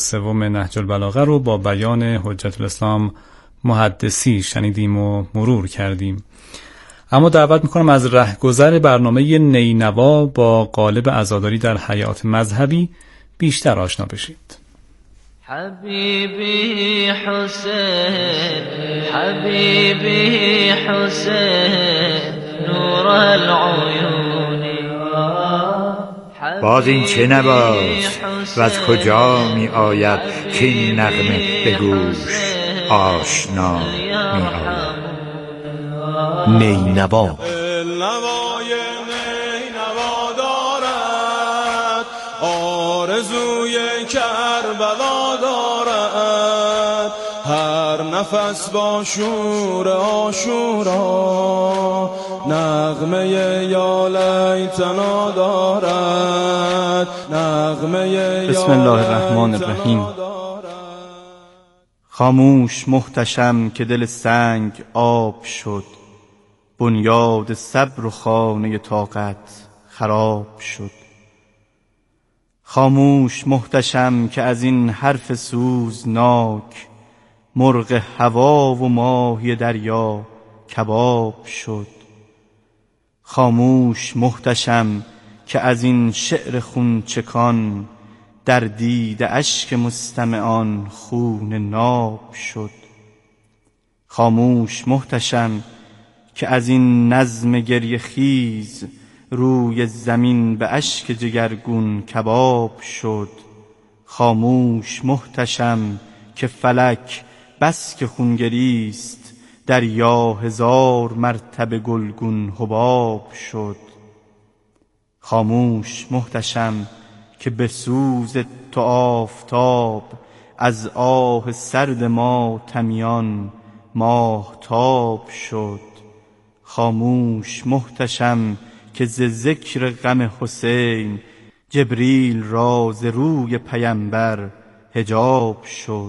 سوم نهج البلاغه رو با بیان حجت الاسلام محدثی شنیدیم و مرور کردیم. اما دعوت میکنم از رهگذر برنامه نینوا با قالب عزاداری در حیات مذهبی بیشتر آشنا بشید. حبیبی حسین، حبیبی حسین، نور العیون. باز این چه نواست و از کجا می آید که این نغمه به گوش آشنا می آید؟ نینوا نوای نینوا دارد، آرزوی کربلا دارد، هر نفس با شور عاشورا نغمه یا لیتنا دارد، نغمه یا بسم الله الرحمن الرحیم. خاموش محتشم که دل سنگ آب شد، بنیاد صبر و خانه طاقت خراب شد. خاموش محتشم که از این حرف سوزناک، مرغ هوا و ماهی دریا کباب شد. خاموش محتشم که از این شعر خونچکان، در دید اشک مستمعان خون ناب شد. خاموش محتشم که از این نظم گریه خیز، روی زمین به اشک جگرگون کباب شد. خاموش محتشم که فلک بس که خونگریست، دریا هزار مرتبه گلگون حباب شد. خاموش محتشم که به سوز تو آفتاب، از آه سرد ما تمیان ماهتاب شد. خاموش محتشم که ز ذکر غم حسین، جبریل را ز روی پیمبر حجاب شد.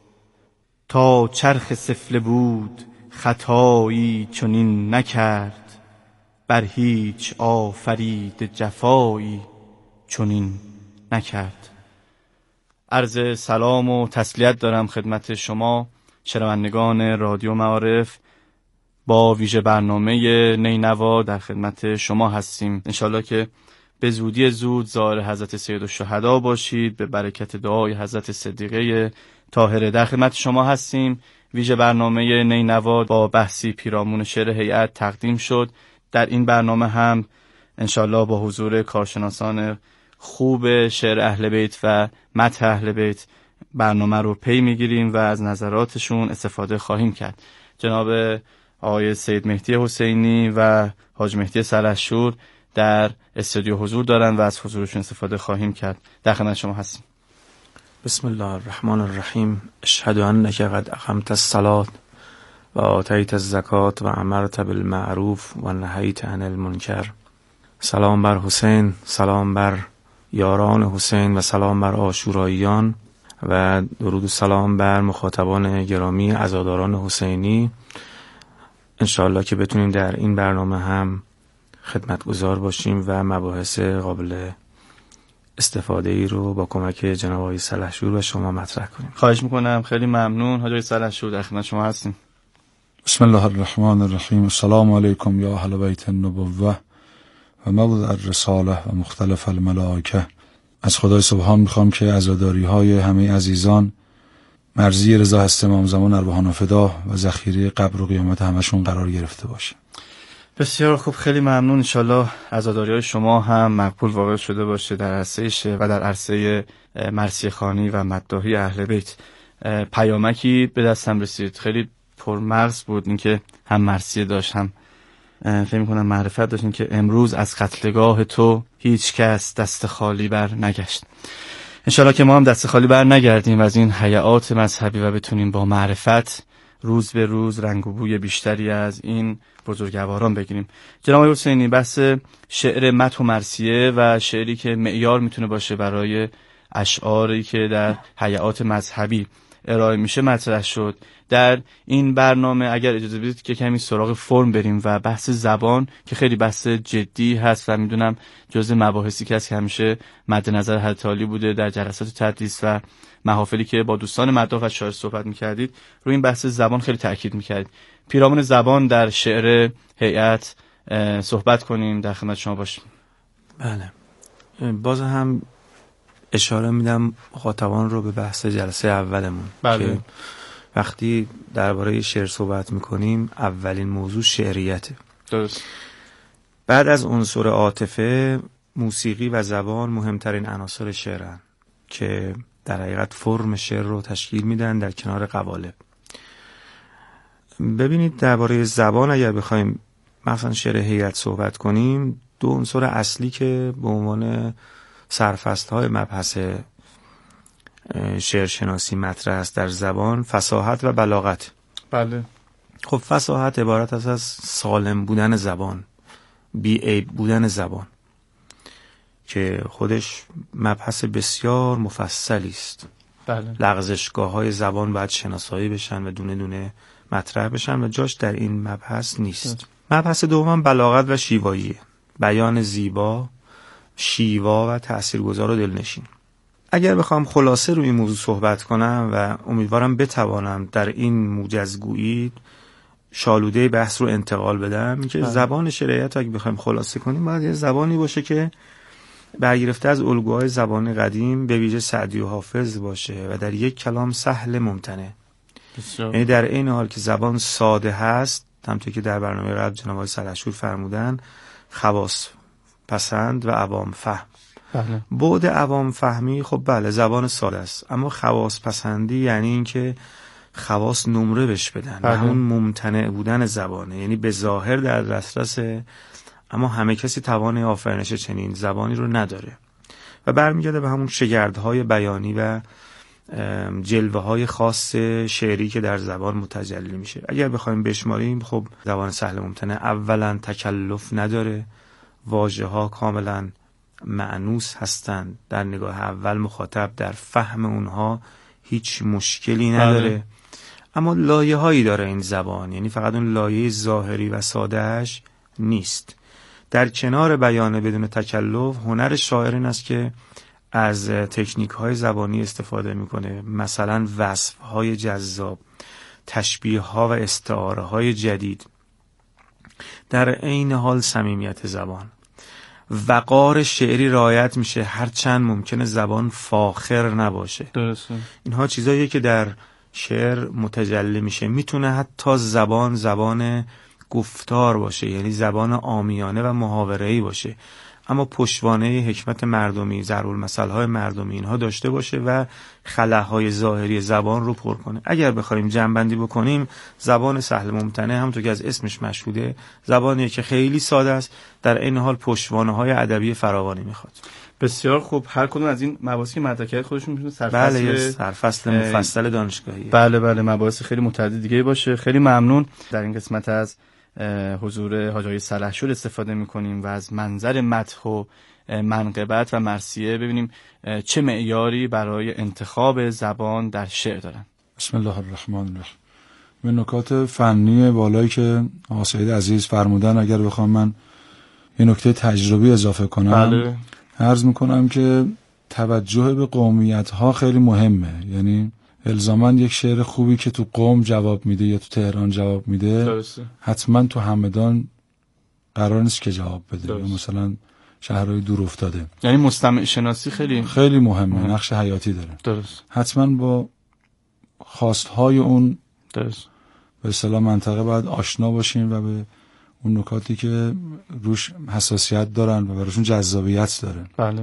تا چرخ سفله بود خطایی چنین نکرد، بر هیچ آفرید جفایی چنین نکرد. عرض سلام و تسلیت دارم خدمت شما شنوندگان رادیو معارف. با ویژه برنامه نینوا در خدمت شما هستیم. انشالله که به زودی زود زائر حضرت سید الشهدا باشید. به برکت دعای حضرت صدیقه طاهره در خدمت شما هستیم. ویژه برنامه نینوا با بحثی پیرامون شعر هیئت تقدیم شد. در این برنامه هم انشالله با حضور کارشناسان خوب شعر اهل بیت و مدح اهل بیت برنامه رو پی میگیریم و از نظراتشون استفاده خواهیم کرد. جناب آقای سید مهدی حسینی و حاج مهدی سلحشور در استودیو حضور دارن و از حضورشون استفاده خواهیم کرد. در خدمت شما هستیم. بسم الله الرحمن الرحیم. اشهد انک قد اقمت الصلاة و آتیت الزکاة و امرت بالمعروف و نهیت عن المنکر. سلام بر حسین، سلام بر یاران حسین و سلام بر عاشوراییان و درود و سلام بر مخاطبان گرامی عزاداران حسینی. انشاءالله که بتونیم در این برنامه هم خدمتگزار باشیم و مباحث قابل استفاده ای رو با کمک جناب آقای سلحشور و شما مطرح کنیم. خواهش میکنم. خیلی ممنون. حاج سلحشور در خدمت شما هستیم. بسم الله الرحمن الرحیم. السلام علیکم یا اهل بیت النبوه و موضع الرساله و مختلف الملائکه. از خدای سبحان میخوام که عزاداری های همه عزیزان مرضی رضا هست امام زمان ارواحان فدا و ذخیره قبر و قیامت همشون قرار گرفته باشه. بسیار خوب، خیلی ممنون. انشالله عزاداری های شما هم مقبول واقع شده باشه در عرصه شعر و در عرصه مرثیه خوانی و مداحی اهل بیت. پیامکی به دستم رسید خیلی پرمغز بود، اینکه هم مرثیه داشت هم فکر می‌کنم معرفت داشتین که امروز از قتلگاه تو هیچ کس دست خالی بر نگشت. انشالله که ما هم دست خالی بر نگردیم از این حیات مذهبی و بتونیم با معرفت روز به روز رنگ و بوی بیشتری از این بزرگواران بگیریم. جناب حسینی، بحث شعر مدح و مرثیه و شعری که معیار میتونه باشه برای اشعاری که در حیات مذهبی ارائه میشه مطرح شد. در این برنامه اگر اجازه بدید که کمی سراغ فرم بریم و بحث زبان که خیلی بحث جدی هست و میدونم جزء مباحثی که همیشه مد نظر حضرت عالی بوده در جلسات تدریس و محافلی که با دوستان مداح و شاعر صحبت میکردید، روی این بحث زبان خیلی تاکید میکردید. پیرامون زبان در شعر هیئت صحبت کنیم، در خدمت شما باشیم. بله، باز هم اشاره میدم مخاطبان رو به بحث جلسه اولمون. بله. که وقتی درباره شعر صحبت میکنیم اولین موضوع شعریته. درست. بعد از عنصر عاطفه، موسیقی و زبان مهمترین عناصر شعرن که در حقیقت فرم شعر رو تشکیل میدن در کنار قوالب. ببینید درباره زبان اگر بخوایم مثلا شعر هیئت صحبت کنیم، دو عنصر اصلی که به عنوان سرفصل‌های مبحث شعرشناسی مطرح است در زبان، فصاحت و بلاغت. بله. خب فصاحت عبارت است از سالم بودن زبان، بی عیب بودن زبان، که خودش مبحث بسیار مفصلی است. بله. لغزشگاه‌های زبان باید شناسایی بشن و دونه دونه مطرح بشن و جاش در این مبحث نیست. مبحث دوم بلاغت و شیوایی، بیان زیبا، شیوا و تاثیرگذار و دلنشین. اگر بخوام خلاصه روی این موضوع صحبت کنم و امیدوارم بتوانم در این موجزگویی شالوده بحث رو انتقال بدم، که زبان شریعت اگه بخوایم خلاصه کنیم باید یه زبانی باشه که برگرفته از الگوهای زبان قدیم، به ویژه سعدی و حافظ باشه و در یک کلام سهل ممتنع. یعنی در این حال که زبان ساده هست، همونطور که در برنامه قبل جناب آقای سلحشور فرمودن، خواص پسند و عوام فهم. بله. بعد عوام فهمی، خب بله زبان ساده است، اما خواص پسندی یعنی این که خواص نمره بهش بدن. بله. و اون ممتنع بودن زبانه، یعنی به ظاهر در دسترس، اما همه کسی توان آفرینش چنین زبانی رو نداره و برمیگرده به همون شگردهای بیانی و جلوه های خاص شعری که در زبان متجلی میشه. اگر بخوایم بشماریم، خب زبان سهل ممتنع اولا تکلف نداره، واژه ها کاملا مأنوس هستند، در نگاه اول مخاطب در فهم اونها هیچ مشکلی نداره. اما لایه هایی داره این زبان، یعنی فقط اون لایه ظاهری و سادهش نیست. در کنار بیان بدون تکلف، هنر شاعر این است که از تکنیک های زبانی استفاده میکنه، مثلا وصف های جذاب، تشبیه ها و استعاره های جدید، در عین حال صمیمیت زبان. وقار شعری رعایت میشه، هرچند ممکنه زبان فاخر نباشه. درسته. اینها چیزاییه که در شعر متجلی میشه. میتونه حتی زبان گفتار باشه، یعنی زبان عامیانه و محاوره‌ای باشه، اما پشتوانه حکمت مردمی، ضرب‌المثل‌های مردمی اینها داشته باشه و خلاهای ظاهری زبان رو پر کنه. اگر بخوایم جمع‌بندی بکنیم، زبان سهل ممتنع همونطور که از اسمش مشهوده، زبانیه که خیلی ساده است، در این حال پشتوانه‌های ادبی فراوانی میخواد. بسیار خوب. هر کدوم از این مباحثی که مطرح کردید خودشون میتونه سرفصل مفصل دانشگاهی. بله مباحث خیلی متعدد دیگه باشه. خیلی ممنون. در این قسمت از حضور حاج آقای سلحشور استفاده میکنیم و از منظر مدح و منقبت و مرثیه ببینیم چه معیاری برای انتخاب زبان در شعر دارن. بسم الله الرحمن الرحیم. به نکات فنی بالایی که آقا سید عزیز فرمودن اگر بخوام من یه نکته تجربی اضافه کنم، بله. عرض میکنم که توجه به قومیت ها خیلی مهمه. یعنی الزاماً یک شعر خوبی که تو قم جواب میده یا تو تهران جواب میده، درسته، حتما تو همدان قرار نیست که جواب بده، درست. یا مثلا شهرهای دور افتاده. یعنی مستمع شناسی خیلی مهمه، نقش حیاتی داره. درست. حتما با خواستهای اون درست به اصطلاح منطقه باید آشنا باشیم و به اون نکاتی که روش حساسیت دارن و براشون جذابیت داره. بله.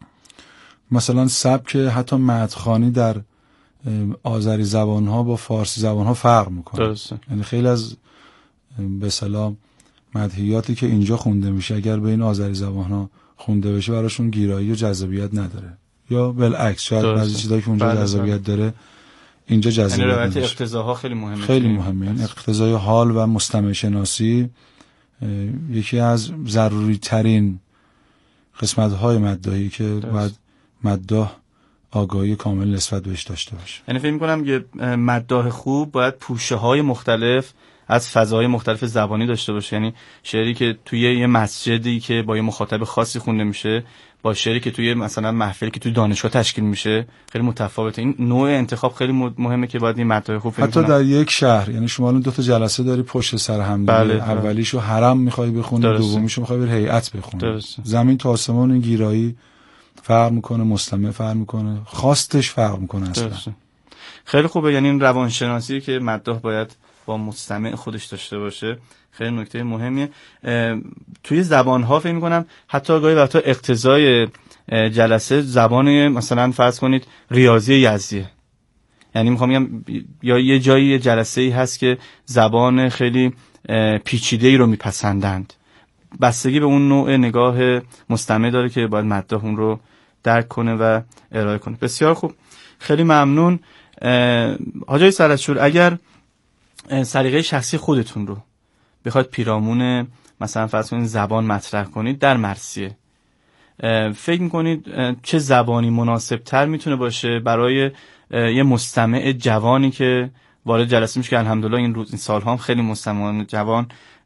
مثلا سبک حتی مدحخوانی در آذری زبان‌ها با فارسی زبان‌ها فرق میکنه. درسته. یعنی خیلی از به اصطلاح مدحیاتی که اینجا خونده میشه اگر به این آذری زبان‌ها خونده بشه براشون گیرایی و جذابیت نداره، یا بالعکس شاید بعضی چیزایی که اونجا جذابیت داره اینجا جذابیت نداره. یعنی روایت اقتضاها خیلی مهمه. خیلی مهمه. یعنی اقتضای حال و مستمع شناسی یکی از ضروری ترین قسمت‌های مداحی که باید مداح آگاهی کامل نسبت بهش داشته باشه. یعنی فکر می‌کنم یه مداح خوب باید پوشه‌های مختلف از فضاهای مختلف زبانی داشته باشه. یعنی شعری که توی یه مسجدی که با یه مخاطب خاصی خونده میشه با شعری که توی مثلا محفلی که توی دانشگاه تشکیل میشه خیلی متفاوته. این نوع انتخاب خیلی مهمه که باید این مداح خوب حتی در یک شهر، یعنی شما الان 2 تا جلسه داری پشت سر هم دیگه. بله، اولیشو حرم میخوای بخونی، دومیشو میخوای بر هیئت بخونی. زمین تا آسمون این گیرایی فرق میکنه، مستمع فرق میکنه، خواستش فرق میکنه اصلا. خیلی خوبه. یعنی این روانشناسی که مداح باید با مستمع خودش داشته باشه خیلی نکته مهمیه. توی زبان‌ها فکر می‌کنم حتی گاهی وقتا اقتضای جلسه زبان مثلا فرض کنید ریاضی یزدیه. یعنی می‌خوام بگم یا یه جایی جلسه‌ای هست که زبان خیلی پیچیده‌ای رو میپسندند. بستگی به اون نوع نگاه مستمع داره که باید مداح اون رو درک کنه و ارائه کنه. بسیار خوب. خیلی ممنون. حاجی سرچور، اگر سلیقه شخصی خودتون رو بخواید پیرامون مثلا فرض کنید زبان مطرح کنید در مرثیه، فکر میکنید چه زبانی مناسب تر میتونه باشه برای یه مستمع جوانی که وارد جلسه میشه که الحمدلله این سالها هم خیلی مستمعان جوان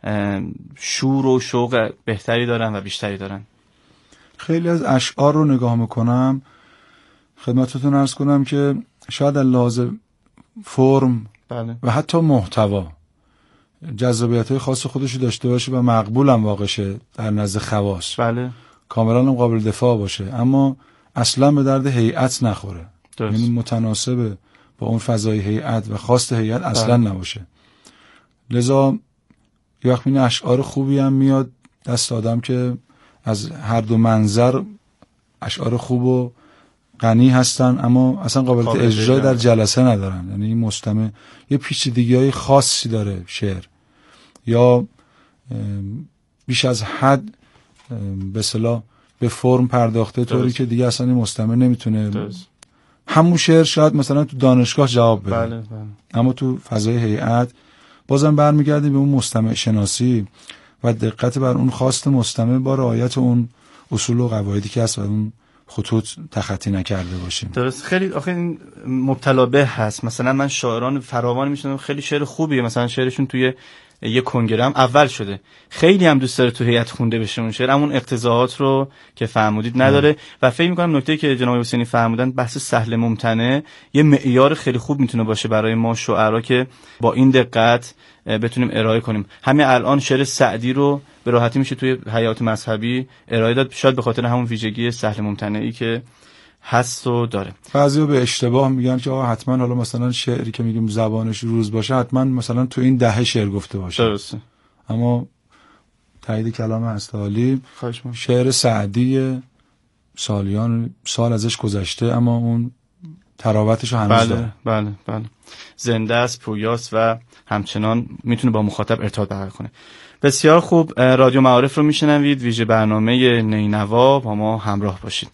شور و شوق بهتری دارن و بیشتری دارن؟ خیلی از اشعار رو نگاه میکنم خدمتتون عرض کنم که شاید لحاظ فرم بله. و حتی محتوا جذابیت‌های خاص خودشو داشته باشه و مقبول هم واقع شه در نزد خواص، بله، کاملا هم قابل دفاع باشه، اما اصلا به درد هیئت نخوره. یعنی متناسب با اون فضای هیئت و خواست هیئت اصلا نباشه. لذا یه وقت این اشعار خوبی هم میاد دست آدم که از هر دو منظر اشعار خوب و غنی هستن اما اصلا قابلیت اجرا در جلسه ندارن. یعنی این مستمع یه پیچیدگی‌های خاصی داره شعر، یا بیش از حد به اصطلاح به فرم پرداخته طوری که دیگه اصلا این مستمع نمیتونه همون شعر شاید مثلا تو دانشگاه جواب بده. بله. اما تو فضای هیئت بازم برمیگردیم به اون مستمع شناسی و دقت بر اون خواست مستمع با رعایت اون اصول و قواعدی که هست و اون خطوط تخطی نکرده باشیم. درست. خیلی آخه این مبتلا به هست. مثلا من شاعران فراوانی میشناسم خیلی شعر خوبیه، مثلا شعرشون توی یه کنگره هم اول شده، خیلی هم دوست داره تو هیئت خونده بشه اون شعر، همون اقتضاعات رو که فرمودید نداره. و فکر می‌کنم نکته‌ای که جناب حسینی فرمودن بحث سهل ممتنع یه معیار خیلی خوب میتونه باشه برای ما شاعرا که با این دقت بتونیم ارائه کنیم. همین الان شعر سعدی رو به راحتی میشه توی حیات مذهبی ارائه داد، شاید به خاطر همون ویژگی سهل ممتنعی که هست و داره. بعضیا به اشتباه میگن که آقا حتما حالا مثلا شعری که میگیم زبانش روز باشه حتما مثلا تو این دهه شعر گفته باشه. درسته. اما تایید کلام هستعالی، شعر سعدی سالیان سال ازش گذشته اما اون تراوتش هنوز داره. بله. زنده است، پویاست و همچنان میتونه با مخاطب ارتباط برقرار کنه. بسیار خوب. رادیو معارف رو میشنوید، ویژه برنامه نینوا، با ما همراه باشید.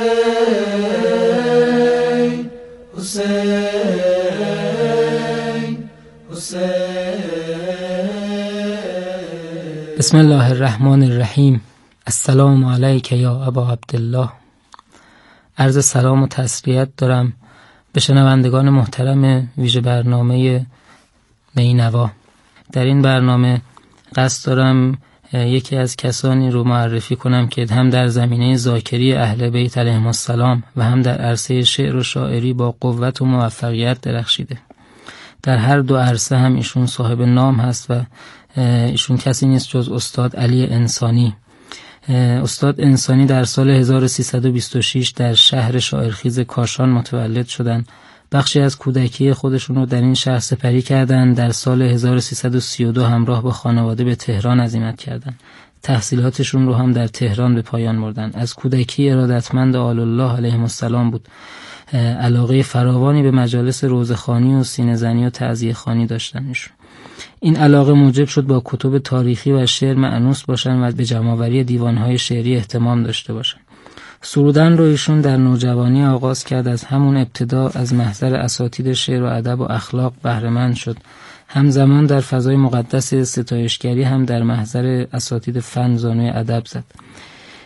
بسم الله الرحمن الرحیم. السلام علیک یا ابا عبدالله. عرض سلام و تسلیت دارم به شنوندگان محترم ویژه برنامه نینوا. در این برنامه قصد دارم یکی از کسانی رو معرفی کنم که هم در زمینه ذاکری اهل بیت علیهم السلام و هم در عرصه شعر و شاعری با قوت و موفقیت درخشیده. در هر دو عرصه هم ایشون صاحب نام هست و ایشون کسی نیست جز استاد علی انسانی. استاد انسانی در سال 1326 در شهر شاعرخیز کاشان متولد شدند. بخشی از کودکی خودشون رو در این شهر سپری کردند. در سال 1332 همراه با خانواده به تهران عزیمت کردند. تحصیلاتشون رو هم در تهران به پایان بردن. از کودکی ارادتمند آل الله علیهم السلام بود. علاقه فراوانی به مجالس روزخوانی و سینه‌زنی و تعزیه خوانی داشتن ایشون. این علاقه موجب شد با کتب تاریخی و شعر مأنوس باشن و به جمع‌آوری دیوان‌های شعری اهتمام داشته باشن. سرودن رو ایشون در نوجوانی آغاز کرد. از همون ابتدا از محضر اساتید شعر و ادب و اخلاق بهره‌مند شد. همزمان در فضای مقدس ستایشگری هم در محضر اساتید فن زانوی ادب زد.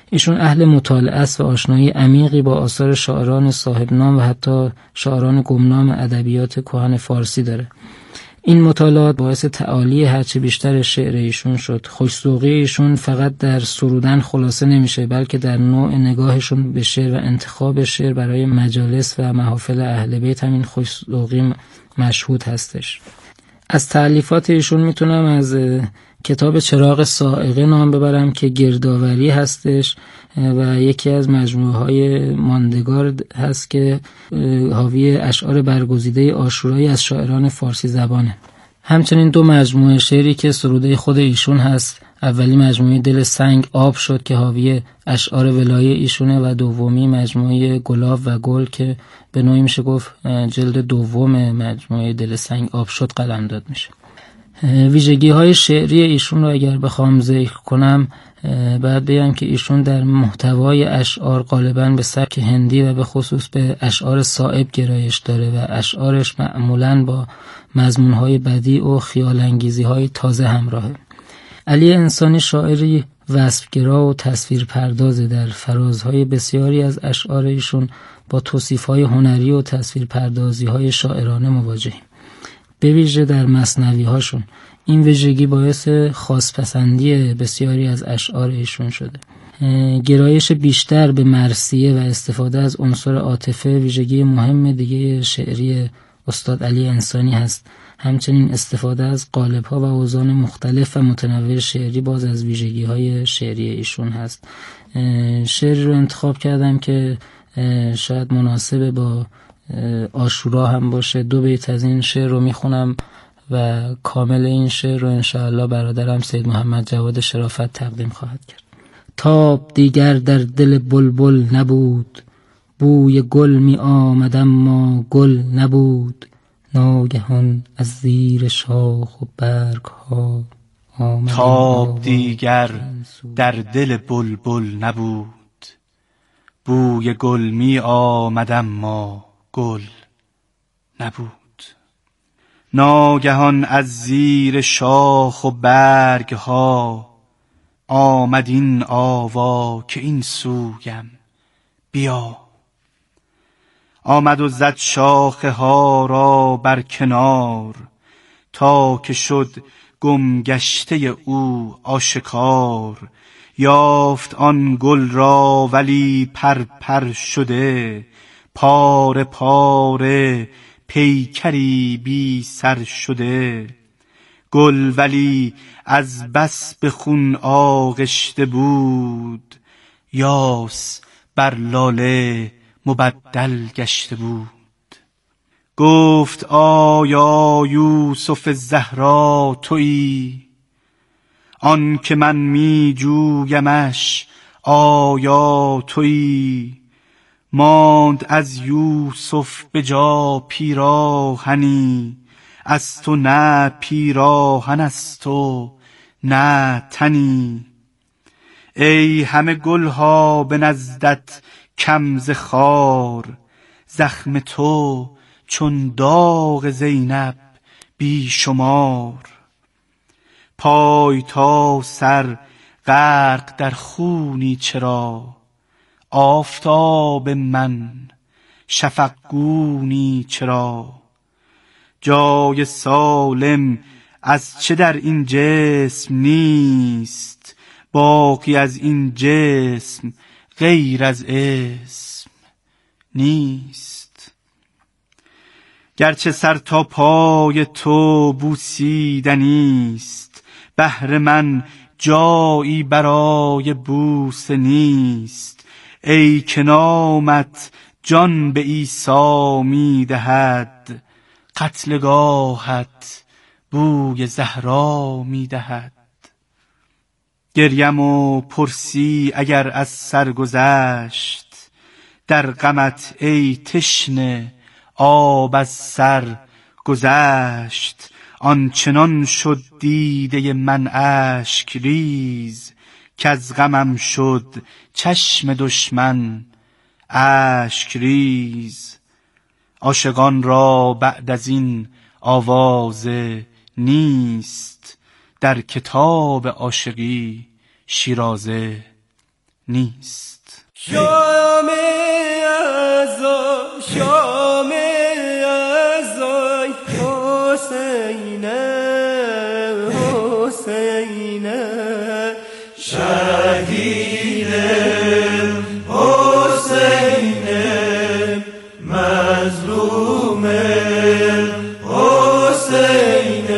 ایشون اهل مطالعه است و آشنایی عمیقی با آثار شاعران صاحب نام و حتی شاعران گمنام ادبیات کهن فارسی داره. این مطالعات باعث تعالی هرچه بیشتر شعر ایشون شد. خوش‌ذوقی ایشون فقط در سرودن خلاصه نمیشه، بلکه در نوع نگاهشون به شعر و انتخاب شعر برای مجالس و محافل اهل بیت همین خوش‌ذوقی مشهود هستش. از تألیفات ایشون میتونم از کتاب چراغ صاعقه نام ببرم که گردآوری هستش و یکی از مجموعه‌های ماندگار هست که حاوی اشعار برگزیده عاشورایی از شاعران فارسی زبانه. همچنین 2 مجموعه شعری که سروده خود ایشون هست. اولی مجموعه دل سنگ آب شد که حاوی اشعار ولایی ایشونه و دومی مجموعه گلاب و گل که به نوعی میشه گفت جلد دوم مجموعه دل سنگ آب شد قلمداد میشه. ویژگی های شعری ایشون رو اگر بخوام ذکر کنم باید بگم که ایشون در محتوای اشعار غالباً به سبک هندی و به خصوص به اشعار صائب گرایش داره و اشعارش معمولاً با مضمون‌های بدیع و خیال‌انگیزی‌های تازه همراهه. علی انسانی شاعری وصفگرا و تصویرپردازه. در فرازهای بسیاری از اشعار ایشون با توصیف‌های هنری و تصویرپردازی‌های شاعرانه مواجهیم. به ویژه در مثنوی‌هاشون این ویژگی باعث خاص‌پسندی بسیاری از اشعار ایشون شده. گرایش بیشتر به مرثیه و استفاده از عنصر عاطفه ویژگی مهم دیگه شعری استاد علی انسانی هست. همچنین استفاده از قالب‌ها و اوزان مختلف و متنوع شعری باز از ویژگی‌های شعری ایشون هست. شعری رو انتخاب کردم که شاید مناسب با عاشورا هم باشه. 2 بیت از این شعر رو میخونم و کامل این شعر رو انشاءالله برادرم سید محمد جواد شرافت تقدیم خواهد کرد. تاب دیگر در دل بلبل نبود، بوی گل می آمد اما گل نبود. ناگهان از زیر شاخ و برگ ها آمد. تاب دیگر در دل بلبل نبود، بوی گل می آمد اما گل نبود. ناگهان از زیر شاخ و برگ ها آمد این آوا که این سویم بیا. آمد و زد شاخه ها را بر کنار، تا که شد گم گشته او آشکار. یافت آن گل را ولی پر پر شده، پاره پاره پیکری بی سر شده. گل ولی از بس به خون آغشته بود، یاس بر لاله مبدل گشته بود. گفت آیا یوسف زهرا تویی، آن که من می جویمش آیا تویی. ماند از یوسف به جا پیراهنی، از تو نه پیراهن از تو نه تنی. ای همه گلها به نزدت کم ز خار، زخم تو چون داغ زینب بی شمار. پای تا سر غرق در خونی چرا، آفتاب من شفقگونی چرا. جای سالم از چه در این جسم نیست، باقی از این جسم غیر از اسم نیست. گرچه سر تا پای تو بوسیدنیست، بهر من جایی برای بوسه نیست. ای که نامت جان به عیسی می دهد، قتلگاهت بوی زهرا می دهد. گریم و پرسی اگر از سر گذشت، در غمت ای تشنه آب از سر گذشت. آنچنان شد دیده من اشک ریز، که از غمم شد چشم دشمن اشک ریز. عاشقان را بعد از این آوازه نیست، در کتاب عاشقی شیرازه نیست. شام ازا شام ازای حسین حسین شهید حسین مظلوم حسین.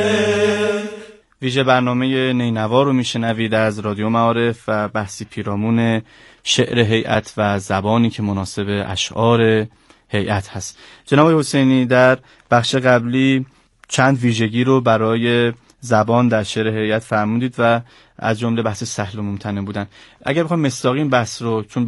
ویژه برنامه نینوا رو میشنوید از رادیو معارف و بحثی پیرامون شعر هیئت و زبانی که مناسب اشعار هیئت هست. جناب حسینی در بخش قبلی چند ویژگی رو برای زبان در شعر هیئت فرمودید و از جمله بحث سهل و ممتنع بودن. اگر بخوایم مصداقی این بحث رو، چون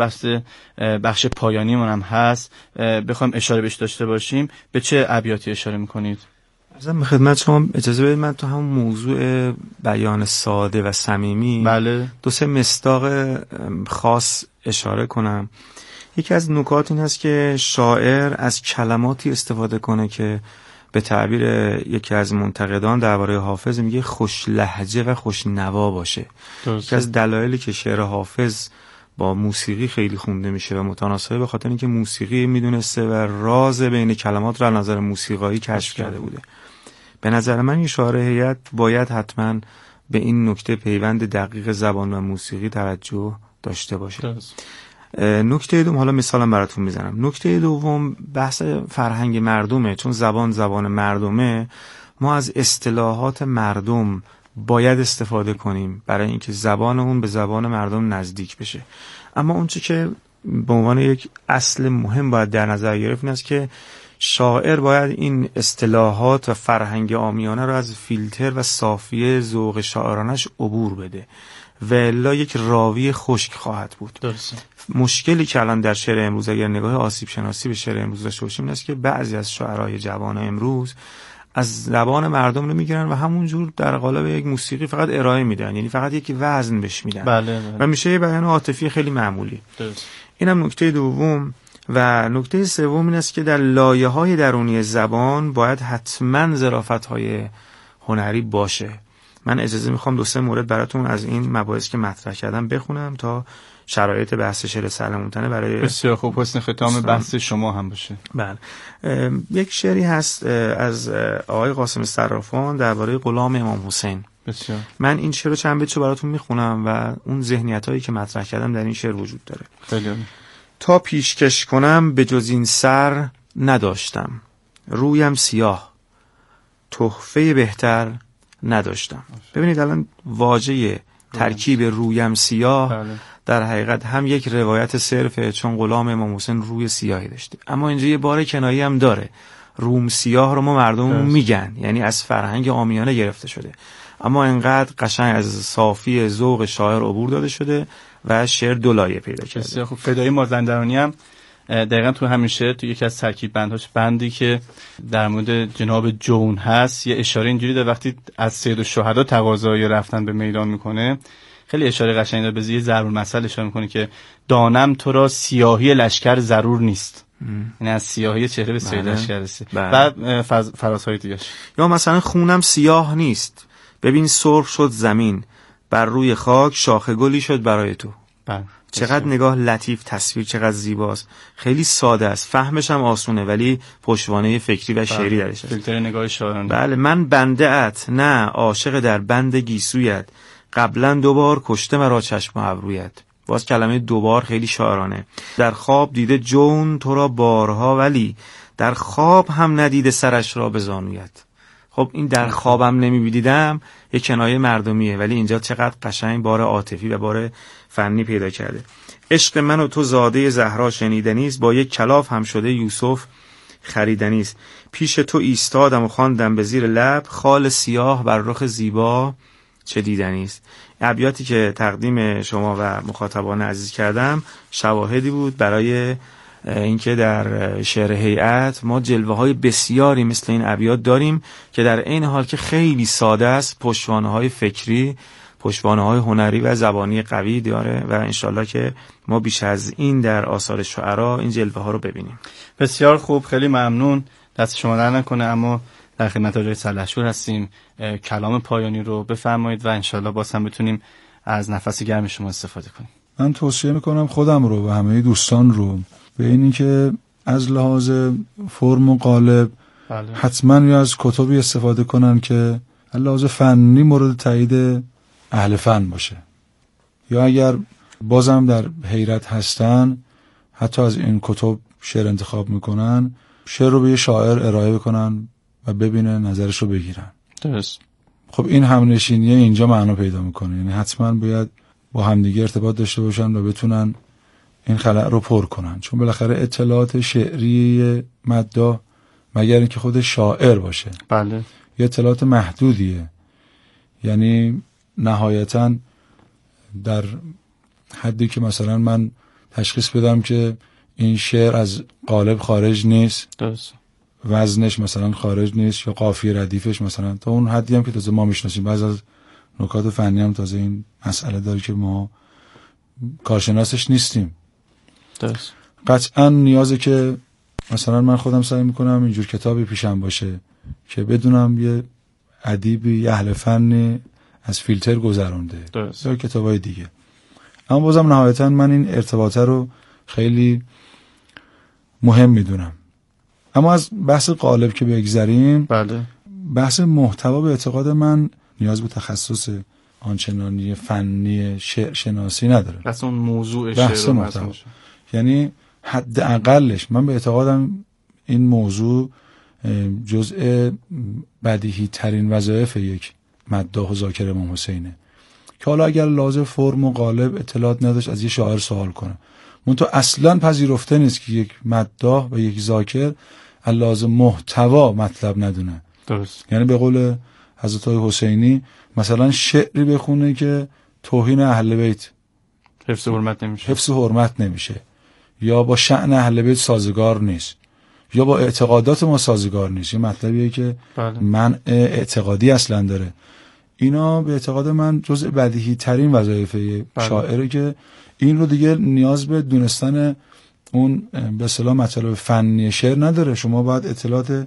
بخش پایانی من هم هست، بخوایم اشاره بهش داشته باشیم، به چه ابیاتی اشاره میکنید؟ ازم به خدمت شما اجازه بدید من تو همون موضوع بیان ساده و صمیمی بله 2-3 مصداق خاص اشاره کنم. یکی از نکات این هست که شاعر از کلماتی استفاده کنه که به تعبیر یکی از منتقدان درباره حافظ میگه خوش لهجه و خوش نوا باشه. یکی از دلایلی که شعر حافظ با موسیقی خیلی خونده میشه و متناسبه به خاطر اینکه موسیقی میدونسته و راز بین کلمات را از نظر موسیقایی کشف کرده بوده. به نظر من این شاعر هیئت باید حتما به این نکته پیوند دقیق زبان و موسیقی توجه داشته باشه. نکته دوم، حالا مثالم براتون میزنم. نکته دوم بحث فرهنگ مردمه. چون زبان مردمه، ما از اصطلاحات مردم باید استفاده کنیم برای اینکه زبان اون به زبان مردم نزدیک بشه. اما اون چه که به عنوان یک اصل مهم باید در نظر گرفت این است که شاعر باید این اصطلاحات و فرهنگ عامیانه رو از فیلتر و صافیه ذوق شاعرانش عبور بده و الا یک راوی خشک خواهد بود. درسته. مشکلی که الان در شعر امروز اگر نگاه آسیب شناسی به شعر امروز داشته باشیم این است که بعضی از شاعرای جوان امروز از زبان مردم رو میگیرن و همونجور در قالب یک موسیقی فقط ارائه میدن، یعنی فقط یک وزن بهش میدن. بله. و میشه یه بیان عاطفی خیلی معمولی. درست. اینم نکته دوم. و نکته سوم این است که در لایه‌های درونی زبان باید حتما ظرافت‌های هنری باشه. من اجازه میخوام 2-3 مورد براتون از این مباحث که مطرح کردم بخونم تا شرایط بحث شعر سهل و ممتنع برای بسیار خوب حسن ختام بحث شما هم باشه. بله. یک شعری هست از آقای قاسم صرافان درباره غلام امام حسین. بسیار. من این شعر رو چند بیتشو براتون میخونم و اون ذهنیتایی که مطرح کردم در این شعر وجود داره. خیلی عالی. تا پیشکش کنم به جز این سر نداشتم، رویم سیاه، تحفه بهتر نداشتم. ببینید الان واژه ترکیب رویم سیاه در حقیقت هم یک روایت صرفه، چون غلام امام حسین روی سیاهی داشته، اما اینجا یه بار کنایی هم داره. روم سیاه رو ما مردممون میگن، یعنی از فرهنگ عامیانه گرفته شده، اما انقدر قشنگ از صافی ذوق شاعر عبور داده شده و شعر دو لایه پیدا کرده. بسیار خوب. فدایی مازندرانی هم دقیقاً تو همین شعر، تو یکی از ترکیب بندهاش، بندی که در مورد جناب جون هست، یه اشاره اینجوری داره وقتی از سید الشهدا تقاضای رفتن به میدان میکنه، خیلی اشاره قشنگی داره، به یه ضرب المثل اشاره میکنه که دانم تو را سیاهی لشکر ضرور نیست. یعنی از سیاهی چهره به سیاهی لشکر رسید. بعد فرازهای دیگه، یا مثلا خونم سیاه نیست، ببین سرخ شد زمین، بر روی خاک شاخه گلی شد برای تو. چقدر نگاه لطیف، تصویر چقدر زیباست، خیلی ساده است، فهمش هم آسونه، ولی پشتوانه فکری و شعری درش هست. فیلتر نگاه شاعرانه. بله. من بنده ات، نه عاشق در بند گیسویت، قبلا 2 بار کشته مرا چشم ابرویت. باز کلمه 2 بار خیلی شاعرانه. در خواب دیده جون تو را بارها، ولی در خواب هم ندیده سرش را به زانویت. خب این در خوابم نمی‌دیدم یک کنایه مردمیه، ولی اینجا چقدر قشنگ بار عاطفی و بار فنی پیدا کرده. عشق من و تو زاده زهرا شنیدنیست، با یک کلاف هم شده یوسف خریدنیست. پیش تو ایستادم و خواندم به زیر لب، خال سیاه بر رخ زیبا چه دیدنیست. ابیاتی که تقدیم شما و مخاطبان عزیز کردم شواهدی بود برای اینکه در شعر هیئت ما جلوه‌های بسیاری مثل این ابیات داریم که در عین حال که خیلی ساده است، پشتوانه‌های فکری، پشتوانه‌های هنری و زبانی قوی داره و انشالله که ما بیش از این در آثار شعرا این جلوه‌ها رو ببینیم. بسیار خوب، خیلی ممنون، دست شما در نکنه. اما در خدمت آقای سلحشور هستیم، کلام پایانی رو بفرمایید و انشالله باز هم بتونیم از نفس گرم شما استفاده کنیم. من توصیه میکنم خودم رو و همه دوستان رو به اینی که از لحاظ فرم و قالب حتما یا از کتبی استفاده کنن که از لحاظ فنی مورد تایید اهل فن باشه، یا اگر بازم در حیرت هستن حتی از این کتب شعر انتخاب میکنن، شعر رو به یه شاعر ارائه بکنن و ببینه نظرش رو بگیرن. درست. خب این همنشینیه اینجا معنا پیدا میکنه، یعنی حتما باید با همدیگه ارتباط داشته باشن و بتونن این خلأ رو پر کنن، چون بالاخره اطلاعات شعری مداح مگر اینکه خود شاعر باشه بله یه اطلاعات محدودیه، یعنی نهایتاً در حدی که مثلا من تشخیص بدم که این شعر از قالب خارج نیست، درست، وزنش مثلا خارج نیست یا قافیه ردیفش مثلا، تا اون حدی هم که تازه ما میشناسیم. بعضی از نکات فنی هم تازه این مسئله داره که ما کارشناسش نیستیم. درست. قطعا نیازه که مثلا من خودم سعی میکنم اینجور کتابی پیشم باشه که بدونم یه ادیبی اهل فن از فیلتر گذرونده، درست، یا کتابای دیگه. اما بازم نهایتا من این ارتباطه رو خیلی مهم میدونم. اما از بحث قالب که بگذریم، بله، بحث محتوا به اعتقاد من نیاز به تخصص آنچنانی فنی شعر شناسی نداره. بحث اون موضوع بحث شعر محتوا، یعنی حداقلش من به اعتقادم این موضوع جزء بدیهی ترین وظایف یک مداح و ذاکر امام حسینه که حالا اگر لازم فرم و قالب اطلاعات نداشت از یه شاعر سوال کنه، منتها اصلا پذیرفته نیست که یک مداح و یک ذاکر از لازم محتوا مطلب ندونه. درست. یعنی به قول حضرت حسینی مثلا شعری بخونه که توهین اهل بیت حفظ حرمت نمیشه، حفظ حرمت نمیشه، یا با شأن اهل بیت سازگار نیست، یا با اعتقادات ما سازگار نیست، این مطلبیه که بله، منع اعتقادی اصلا داره. اینا به اعتقاد من جزء بدیهی ترین وظایف بله، شاعره که این رو دیگه نیاز به دونستن اون به اصطلاح مطالب فنی شعر نداره. شما باید اطلاعات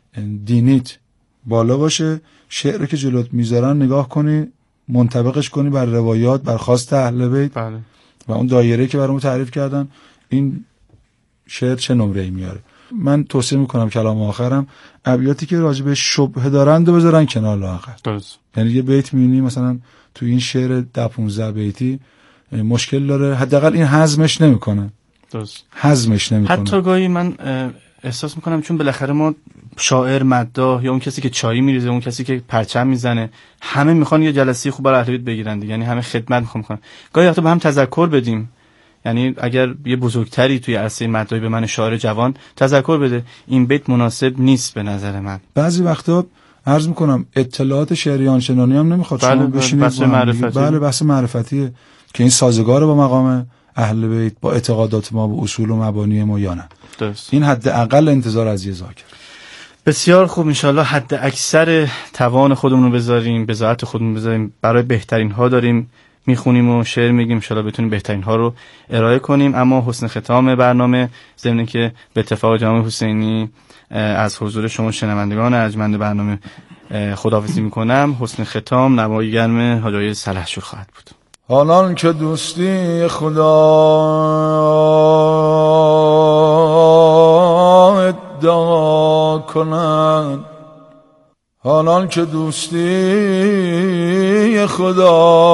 دینیت بالا باشه، شعر که جلوت میذارن نگاه کنی، منطبقش کنی بر روایات، بر خواست اهل بیت بله، و اون دایره که برامون تعریف کردن، این شعر چه نمره‌ای میاره. من توصیه میکنم کلام آخرم ابیاتی که راجع به شبهه دارند رو بذارن کنار لااقل. درست. یعنی یه بیت می‌بینی مثلا تو این شعر 10-15 بیتی مشکل داره، حداقل این هضمش نمیکنه. درست. هضمش نمیکنه. حتی گاهی من احساس میکنم چون بالاخره ما شاعر، مداح یا اون کسی که چایی میریزه، اون کسی که پرچم میزنه، همه میخوان یه جلسه خوب برای اهل بیت بگیرن دیگه، یعنی همه خدمت میخوان. گاهی وقتا به هم تذکر بدیم، یعنی اگر یه بزرگتری توی عرصه مداحی به من شاعر جوان تذکر بده این بیت مناسب نیست به نظر من. بعضی وقتا عرض میکنم اطلاعات شعری آنچنانی هم نمیخواد شما بشینید بحث معرفتی. بله بحث معرفتیه که این سازگار با مقام اهل بیت، با اعتقادات ما، با اصول و مبانی ما یا نه. درست. این حداقل انتظار از یه ذاکر. بسیار خوب، انشالله حد اکثر توان خودمون رو بذاریم، بضاعت خودمون بذاریم، برای بهترین ها داریم میخونیم و شعر میگیم، انشالله بتونیم بهترین ها رو ارائه کنیم. اما حسن ختام برنامه، ضمن که به اتفاق جناب حسینی از حضور شما شنوندگان ارجمند برنامه خداحافظی میکنم، حسن ختام نوای گرم حاجی سلحشور خواهد بود. حالان که دوستی خدا ادعا کنن، حالان که دوستی خدا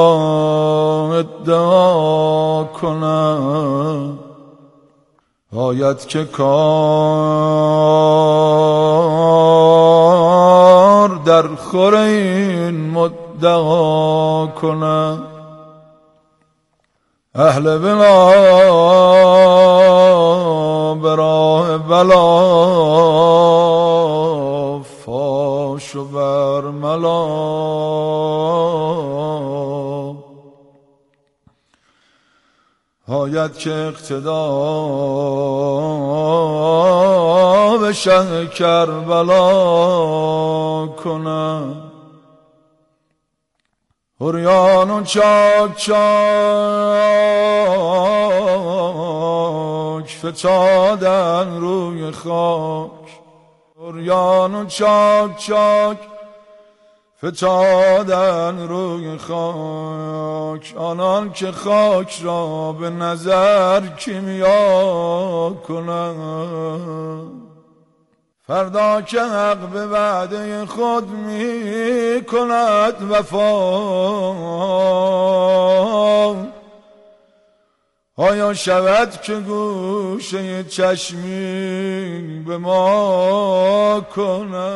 ادعا کنن، باید که کار در خور این مدعا کنن. اهل بلا براه بلا فاش و برملا، باید که اقتدا به شه کربلا کنن. عریان و چاک چاک فتادن روی خاک، عریان و چاک چاک فتادن روی خاک، آنان که خاک را به نظر کیمیا کنند. فردا که حق به وعده خود می کند وفا، آیا شود که گوشه چشمی به ما کند؟